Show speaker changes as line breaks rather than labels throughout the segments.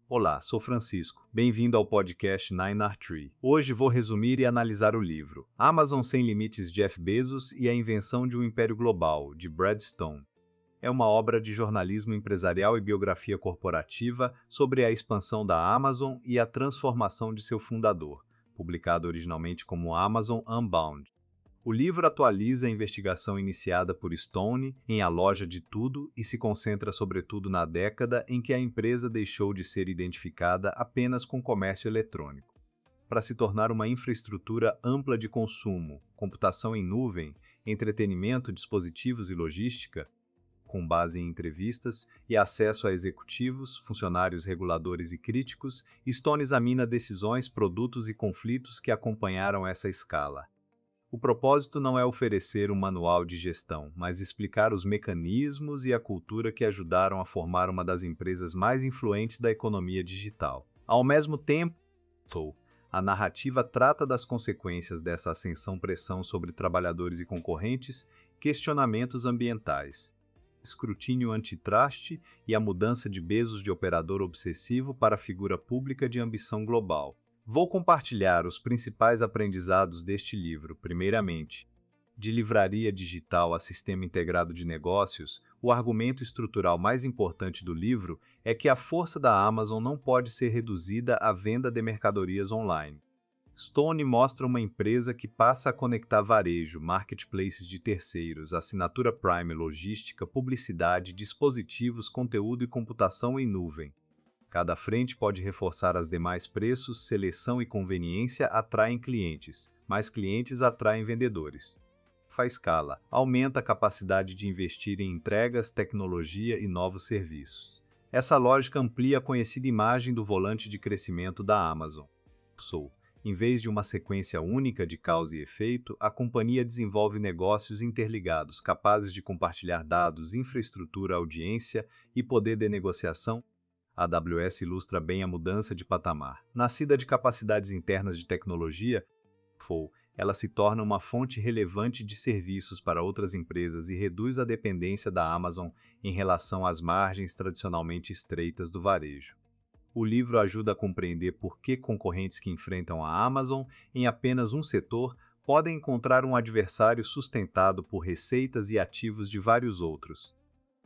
Olá, sou Francisco. Bem-vindo ao podcast 9R3. Hoje vou resumir e analisar o livro Amazon Sem Limites, Jeff Bezos e a Invenção de um Império Global, de Brad Stone. É uma obra de jornalismo empresarial e biografia corporativa sobre a expansão da Amazon e a transformação de seu fundador, publicado originalmente como Amazon Unbound. O livro atualiza a investigação iniciada por Stone em A Loja de Tudo e se concentra sobretudo na década em que a empresa deixou de ser identificada apenas com comércio eletrônico, para se tornar uma infraestrutura ampla de consumo, computação em nuvem, entretenimento, dispositivos e logística, com base em entrevistas e acesso a executivos, funcionários reguladores e críticos. Stone examina decisões, produtos e conflitos que acompanharam essa escala. O propósito não é oferecer um manual de gestão, mas explicar os mecanismos e a cultura que ajudaram a formar uma das empresas mais influentes da economia digital. Ao mesmo tempo, a narrativa trata das consequências dessa ascensão-pressão sobre trabalhadores e concorrentes, questionamentos ambientais, escrutínio antitruste e a mudança de Bezos de operador obsessivo para figura pública de ambição global. Vou compartilhar os principais aprendizados deste livro. Primeiramente, de livraria digital a sistema integrado de negócios, o argumento estrutural mais importante do livro é que a força da Amazon não pode ser reduzida à venda de mercadorias online. Stone mostra uma empresa que passa a conectar varejo, marketplaces de terceiros, assinatura Prime, logística, publicidade, dispositivos, conteúdo e computação em nuvem. Cada frente pode reforçar as demais. Preços, seleção e conveniência atraem clientes, mais clientes atraem vendedores. A escala aumenta a capacidade de investir em entregas, tecnologia e novos serviços. Essa lógica amplia a conhecida imagem do volante de crescimento da Amazon. Em vez de uma sequência única de causa e efeito, a companhia desenvolve negócios interligados, capazes de compartilhar dados, infraestrutura, audiência e poder de negociação. A AWS ilustra bem a mudança de patamar. Nascida de capacidades internas de tecnologia, ela se torna uma fonte relevante de serviços para outras empresas e reduz a dependência da Amazon em relação às margens tradicionalmente estreitas do varejo. O livro ajuda a compreender por que concorrentes que enfrentam a Amazon em apenas um setor podem encontrar um adversário sustentado por receitas e ativos de vários outros.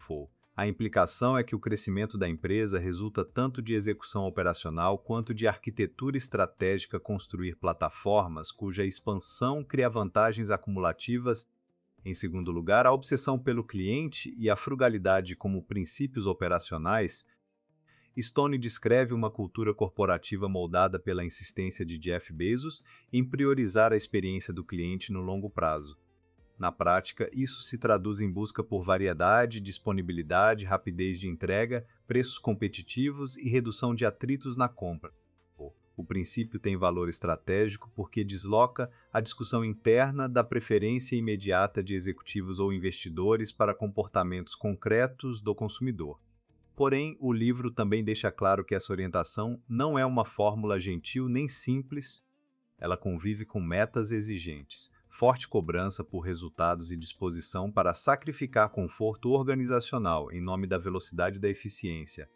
A implicação é que o crescimento da empresa resulta tanto de execução operacional quanto de arquitetura estratégica. Construir plataformas cuja expansão cria vantagens acumulativas. Em segundo lugar, a obsessão pelo cliente e a frugalidade como princípios operacionais. Stone descreve uma cultura corporativa moldada pela insistência de Jeff Bezos em priorizar a experiência do cliente no longo prazo. Na prática, isso se traduz em busca por variedade, disponibilidade, rapidez de entrega, preços competitivos e redução de atritos na compra. O princípio tem valor estratégico porque desloca a discussão interna da preferência imediata de executivos ou investidores para comportamentos concretos do consumidor. Porém, o livro também deixa claro que essa orientação não é uma fórmula gentil nem simples. Ela convive com metas exigentes, forte cobrança por resultados e disposição para sacrificar conforto organizacional em nome da velocidade e da eficiência.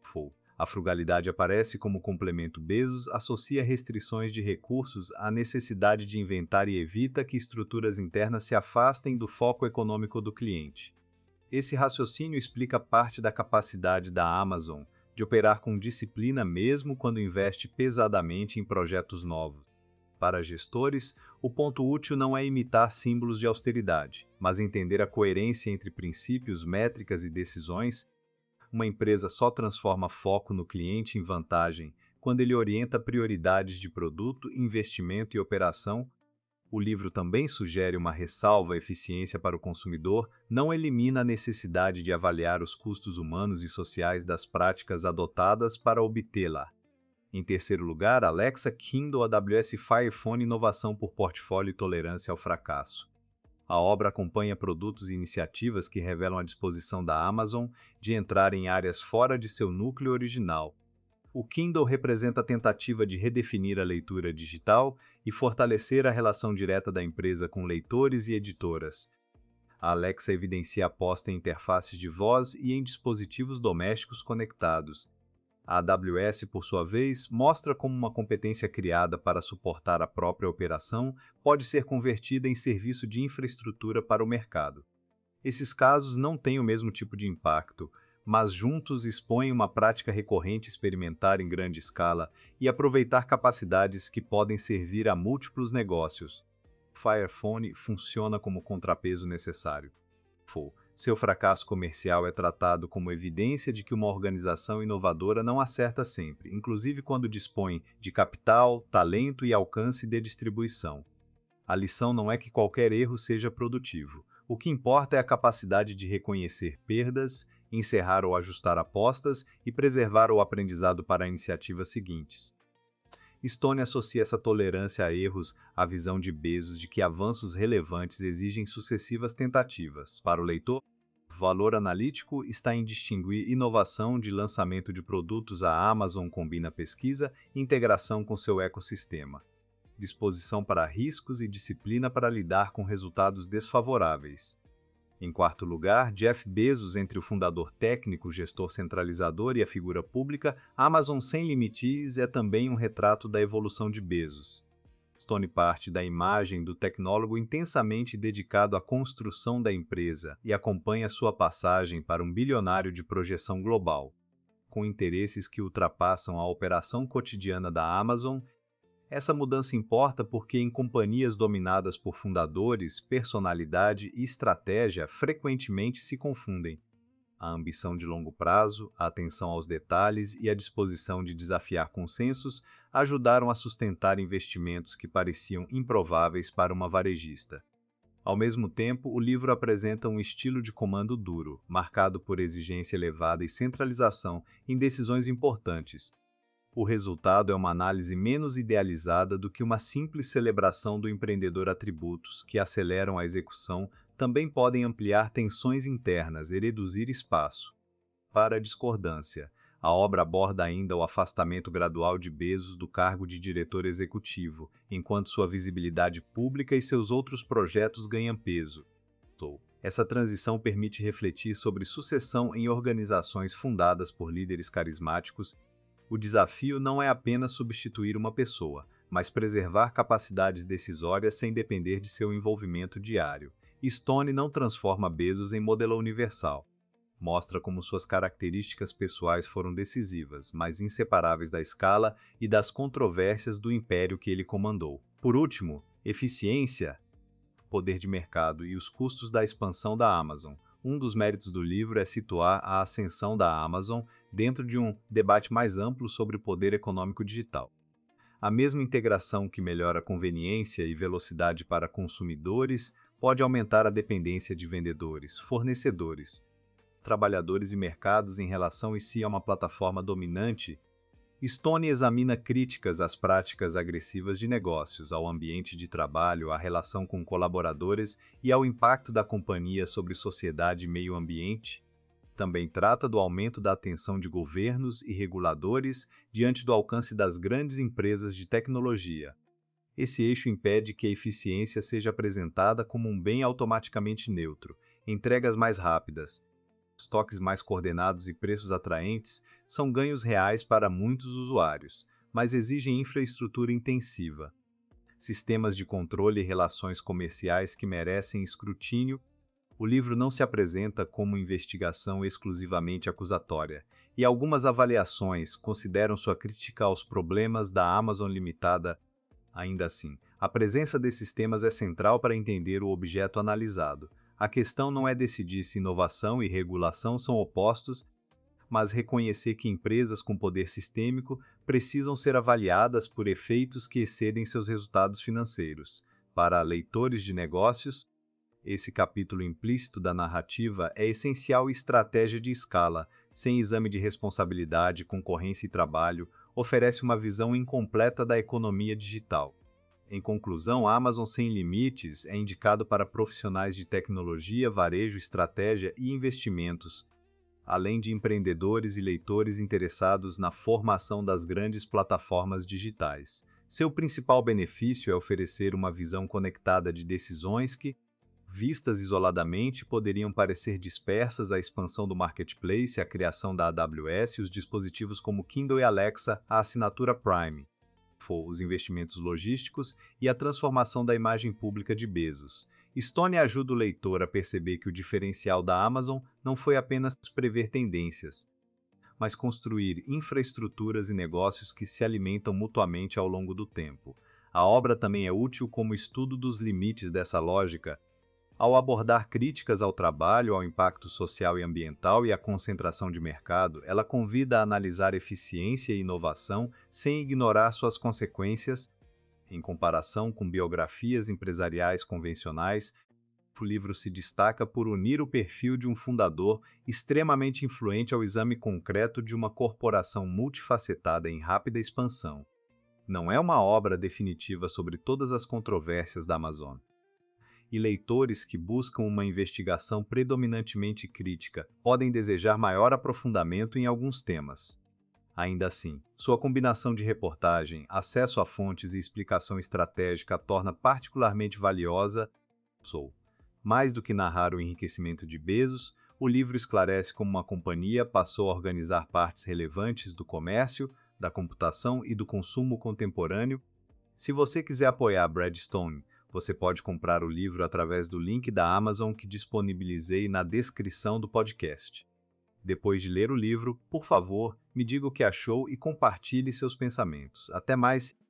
A frugalidade aparece como complemento. Bezos associa restrições de recursos à necessidade de inventar e evita que estruturas internas se afastem do foco econômico do cliente. Esse raciocínio explica parte da capacidade da Amazon de operar com disciplina mesmo quando investe pesadamente em projetos novos. Para gestores, o ponto útil não é imitar símbolos de austeridade, mas entender a coerência entre princípios, métricas e decisões. Uma empresa só transforma foco no cliente em vantagem quando ele orienta prioridades de produto, investimento e operação. O livro também sugere uma ressalva: à eficiência para o consumidor não elimina a necessidade de avaliar os custos humanos e sociais das práticas adotadas para obtê-la. Em terceiro lugar, Alexa, Kindle, AWS Fire Phone, inovação por portfólio e tolerância ao fracasso. A obra acompanha produtos e iniciativas que revelam a disposição da Amazon de entrar em áreas fora de seu núcleo original. O Kindle representa a tentativa de redefinir a leitura digital e fortalecer a relação direta da empresa com leitores e editoras. A Alexa evidencia a aposta em interfaces de voz e em dispositivos domésticos conectados. A AWS, por sua vez, mostra como uma competência criada para suportar a própria operação pode ser convertida em serviço de infraestrutura para o mercado. Esses casos não têm o mesmo tipo de impacto, mas juntos expõem uma prática recorrente experimentar em grande escala e aproveitar capacidades que podem servir a múltiplos negócios. O Firephone funciona como contrapeso necessário. Seu fracasso comercial é tratado como evidência de que uma organização inovadora não acerta sempre, inclusive quando dispõe de capital, talento e alcance de distribuição. A lição não é que qualquer erro seja produtivo. O que importa é a capacidade de reconhecer perdas, encerrar ou ajustar apostas e preservar o aprendizado para iniciativas seguintes. Stone associa essa tolerância a erros à visão de Bezos de que avanços relevantes exigem sucessivas tentativas. Para o leitor, o valor analítico está em distinguir inovação de lançamento de produtos. A Amazon combina pesquisa e integração com seu ecossistema, disposição para riscos e disciplina para lidar com resultados desfavoráveis. Em quarto lugar, Jeff Bezos, entre o fundador técnico, gestor centralizador e a figura pública, Amazon sem limites é também um retrato da evolução de Bezos. Stone parte da imagem do tecnólogo intensamente dedicado à construção da empresa e acompanha sua passagem para um bilionário de projeção global, com interesses que ultrapassam a operação cotidiana da Amazon. Essa mudança importa porque, em companhias dominadas por fundadores, personalidade e estratégia frequentemente se confundem. A ambição de longo prazo, a atenção aos detalhes e a disposição de desafiar consensos ajudaram a sustentar investimentos que pareciam improváveis para uma varejista. Ao mesmo tempo, o livro apresenta um estilo de comando duro, marcado por exigência elevada e centralização em decisões importantes. O resultado é uma análise menos idealizada do que uma simples celebração do empreendedor. Atributos que aceleram a execução também podem ampliar tensões internas e reduzir espaço para a discordância. A obra aborda ainda o afastamento gradual de Bezos do cargo de diretor executivo, enquanto sua visibilidade pública e seus outros projetos ganham peso. Essa transição permite refletir sobre sucessão em organizações fundadas por líderes carismáticos. O desafio não é apenas substituir uma pessoa, mas preservar capacidades decisórias sem depender de seu envolvimento diário. Stone não transforma Bezos em modelo universal. Mostra como suas características pessoais foram decisivas, mas inseparáveis da escala e das controvérsias do império que ele comandou. Por último, eficiência, poder de mercado e os custos da expansão da Amazon. Um dos méritos do livro é situar a ascensão da Amazon dentro de um debate mais amplo sobre o poder econômico digital. A mesma integração que melhora a conveniência e velocidade para consumidores pode aumentar a dependência de vendedores, fornecedores, trabalhadores e mercados em relação a uma plataforma dominante. Stone examina críticas às práticas agressivas de negócios, ao ambiente de trabalho, à relação com colaboradores e ao impacto da companhia sobre sociedade e meio ambiente. Também trata do aumento da atenção de governos e reguladores diante do alcance das grandes empresas de tecnologia. Esse eixo impede que a eficiência seja apresentada como um bem automaticamente neutro. Entregas mais rápidas, estoques mais coordenados e preços atraentes são ganhos reais para muitos usuários, mas exigem infraestrutura intensiva, sistemas de controle e relações comerciais que merecem escrutínio. O livro não se apresenta como investigação exclusivamente acusatória, e algumas avaliações consideram sua crítica aos problemas da Amazon limitada. Ainda assim, a presença desses temas é central para entender o objeto analisado. A questão não é decidir se inovação e regulação são opostos, mas reconhecer que empresas com poder sistêmico precisam ser avaliadas por efeitos que excedem seus resultados financeiros. Para leitores de negócios, esse capítulo implícito da narrativa é essencial. Estratégia de escala, sem exame de responsabilidade, concorrência e trabalho, oferece uma visão incompleta da economia digital. Em conclusão, a Amazon Sem Limites é indicado para profissionais de tecnologia, varejo, estratégia e investimentos, além de empreendedores e leitores interessados na formação das grandes plataformas digitais. Seu principal benefício é oferecer uma visão conectada de decisões que Vistas isoladamente, poderiam parecer dispersas a expansão do marketplace, a criação da AWS, os dispositivos como Kindle e Alexa, a assinatura Prime, os investimentos logísticos e a transformação da imagem pública de Bezos. Stone ajuda o leitor a perceber que o diferencial da Amazon não foi apenas prever tendências, mas construir infraestruturas e negócios que se alimentam mutuamente ao longo do tempo. A obra também é útil como estudo dos limites dessa lógica, ao abordar críticas ao trabalho, ao impacto social e ambiental e à concentração de mercado, ela convida a analisar eficiência e inovação sem ignorar suas consequências. Em comparação com biografias empresariais convencionais, o livro se destaca por unir o perfil de um fundador extremamente influente ao exame concreto de uma corporação multifacetada em rápida expansão. Não é uma obra definitiva sobre todas as controvérsias da Amazon, e leitores que buscam uma investigação predominantemente crítica podem desejar maior aprofundamento em alguns temas. Ainda assim, sua combinação de reportagem, acesso a fontes e explicação estratégica a torna particularmente valiosa. Mais do que narrar o enriquecimento de Bezos, o livro esclarece como uma companhia passou a organizar partes relevantes do comércio, da computação e do consumo contemporâneo. Se você quiser apoiar Brad Stone, você pode comprar o livro através do link da Amazon que disponibilizei na descrição do podcast. Depois de ler o livro, por favor, me diga o que achou e compartilhe seus pensamentos. Até mais!